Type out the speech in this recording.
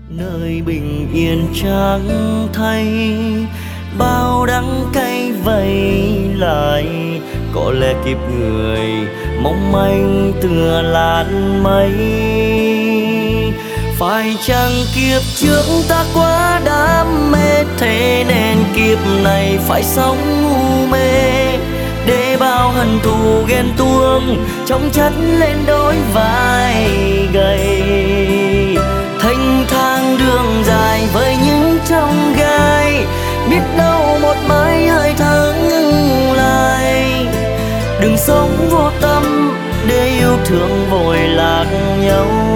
Nơi bình yên trắng thay bao đắng cay vây lại, có lẽ kiếp người mong manh tựa làn mây. Phải chăng kiếp trước ta quá đam mê, thế nên kiếp này phải sống u mê, để bao hận thù ghen tuông chồng chất lên đôi vai gầy. Thanh thang đường dài với những chông gai, biết đâu một mai hơi thở ngừng lại. Đừng sống vô tâm để yêu thương vội lạc nhau.